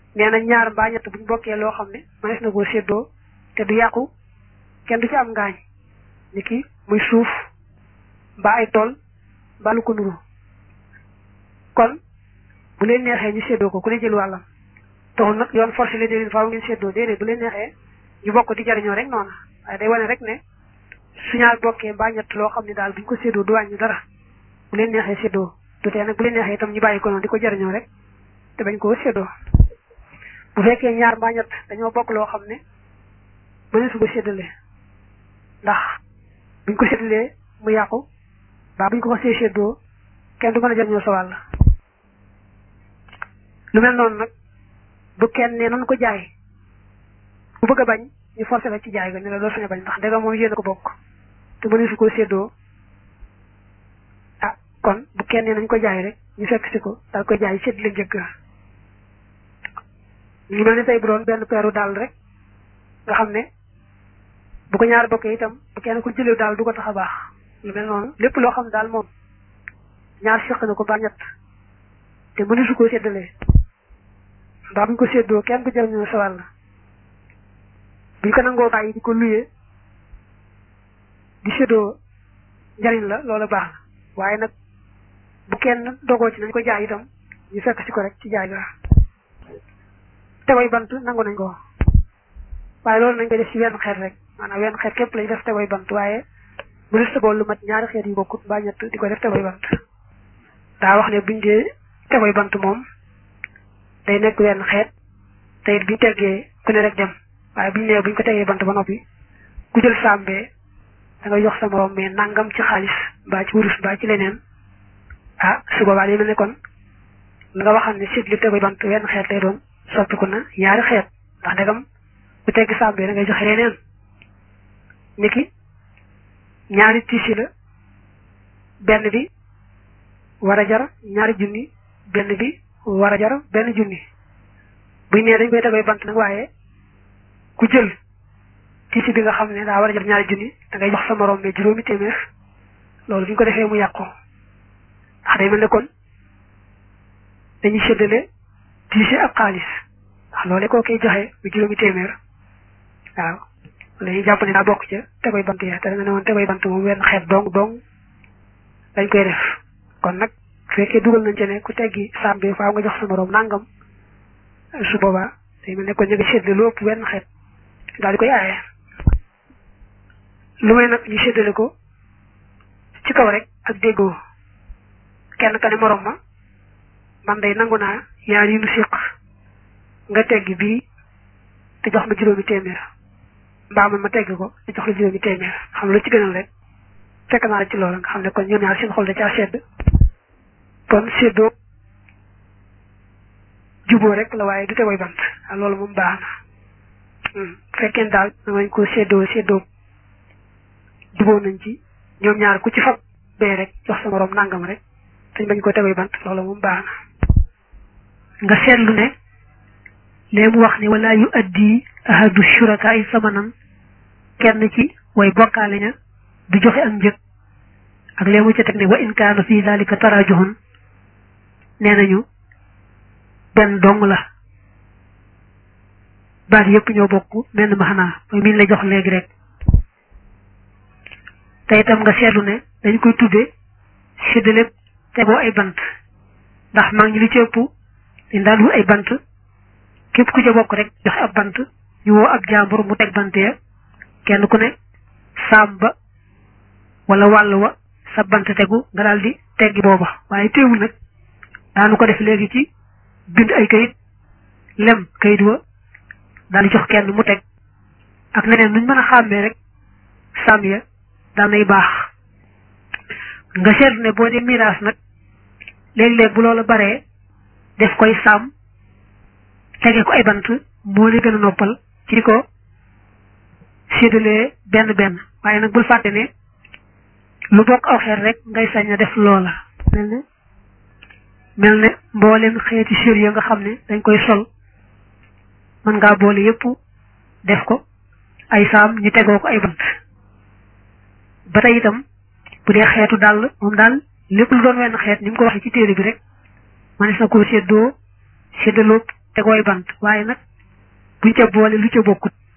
nee na ñaar mbaa ñett buñ bokkee loo xam ne mënees na koo séddoo te du yàqu kenn du ci am ngaañ ni ki muy suuf mbaa ay tool mbaa lu ko nuru kon bu leen neexee ñu séddoo ko ku ne jël wàllam taxul nag yoon forcé leen leen faaw ngeen séddoo déedéet bu leen neexee ñu bokk di jariñoo rek noona waaye day wane rek ne su ñaar bokkee mbaa ñett loo xam ne daal buñ ko séddoo du wàññi dara bu leen neexee séddoo du tee nag bu leen neexee itam ñu bàyyi ko noonu di ko jariñoo rek te bañ koo séddoo bu fekkee ñaar mbaa ñett dañoo bokk loo xam ne mënees ko séddale ndax buñ ko séddalee mu yàqu baa buñ ko xasee séddoo kenn du mën a jariñoo sa wàll lu mel noonu nag bu kenn ne nan ko jaay bu bëgg a bañ ñu forcé la ci jaay ga ne la doo sañ a bañ ndax ndegam moom yéen a ko bokk te mëneesu koo séddoo ah kon bu kenn ne nañ ko jaay rek ñu fekk si ko daal koy jaay sédd la njëkk ñu mel ni tey bu doon benn peeru daal rek nga xam ne bu ko ñaar bokkee itam bu kenn ko jëlee daal du ko tax a baax lu mel noonu lépp loo xam daal moom ñaar seq na ko ba ñett te mëneesu koo séddalee mbaa buñ ko séddoo kenn du jëriñoo sa wàll buñ ko nangoo bàyyi di ko luyee di séddoo njariñ la loola baax na waaye nag bu kenn dogoo ci nañ ko jaay itam ñu fekk si ko rek ci jaay la tegoy bant nangu nañ ko waaye loolu nañ koy def ci wenn xeet rek maanaam wenn xeet képp lañ def tegoy bant waaye bu def tegoo lu mat ñaari xeet yu bokkut mbaa ñett di ko def tegoy bant daa wax ne buñ dee tegoy bant moom day nekk wenn xeet te it biñu teggee ku ne rek dem waaye buñ nee buñ ko tegee bant ba noppi ku jël sàmbee da nga jox sa morom mais nangam ci xaalis mbaa ci wurus mbaa ci leneen ah su boobaa day mel ne kon la nga waxam ne sit li tegoy bant wenn xeet lay doon soppiku na ñaari xeet ndax ndegam ku tegg sàmbee da ngay joxe leneen niki ñaari tiisi la benn bi war a jar ñaari junni benn bi war a jar benn junni buñ nee dañ koy tegoy bant nag waaye ku jël tiisi bi nga xam ne daa war a jar ñaari junni da ngay jox sa morom mais juróomi téeméer loolu bu ñu ko defee mu yàqu ndax day mel ne kon dañuy séddale tiisi ak xaalis ndax loole koo koy joxe mu juróomi téeméer waaw dañuy jàpp ne daa bokk ca tegoy bant ya te da nga ne woon tegoy bant moom wenn xeet dong dañ koy def kon nag fekkee dugal nañ ci ne ku teggi sàmbe faaw nga jox sa morom nangam su boobaa day mel ne kon ñu ngi séddale lu ëpp wenn xeet daal di koy aaye lu may nag ñu séddale ko ci kaw rek ak déggoo kenn ka ne morom ma man day nangu naa yaar yi nu séq nga teggi bii te jox ma juróomi téeméer mbaa man ma tegg ko te jox la juróomi téeméer xam lu ci gënal rek fekk naa la ci loolu nga xam ne kon ñoom ñaar seen xol da caa sedd kon séddoo juboo rek la waaye du tegoy bant loolu moom baax na fekkee daal danañ ko séddoo juboo nañ ci ñoom ñaar ku ci fab bee rek jox sa morom nangam rek te bañ ko tegoy bant loolu moom baax na nga seetlu ne lee mu wax ne wala yu addi ahadu shuraka yi samanan kenn ci way bokkaale ña du joxe ak njëg ak lee mu ca teg ne wa in kaana fi dalika tarajuhun nee nañu benn dong la baat yëpp ñoo bokk menn maxanaa mooy miin la jox léegi rek te itam nga seetlu ne dañ koy tudde séddale tegoo ay bant ndax mag ñi li ci ëpp dañ daan wut ay bant képp ku ca bokk rek joxe ab bant ñu woo ab jàmbur mu teg bant ya kenn ku ne saam ba wala wàll wa sa bant tegu nga daal di teggi booba waaye teewul nag daanu ko def léegi ci bind ay kayit lem kayit wa daal di jox kenn mu teg ak leneen nuñ mën a xàmmee rek saam ya daanay baax nga seetlu ne boo dee miraas nag léeg-léeg bu loola baree def koy saam tege ko ay bant moo li gën a noppal ci di ko séddalee benn waaye nag bul fàtte ne lu bokk aw xeet rek ngay sañ a def loola mel ne mbooleem xeeti sër ya nga xam ne dañ koy sol mën ngaa boole yépp def ko ay saam ñu tegoo ko ay bant ba tey itam bu dee xeetu dàll moom daal lépp lu doon wenn xeet ni mu ko waxee ci téere bi rek manes na koo séddaloo tegooy bant waaye nag buñ ca boole lu ca bokkut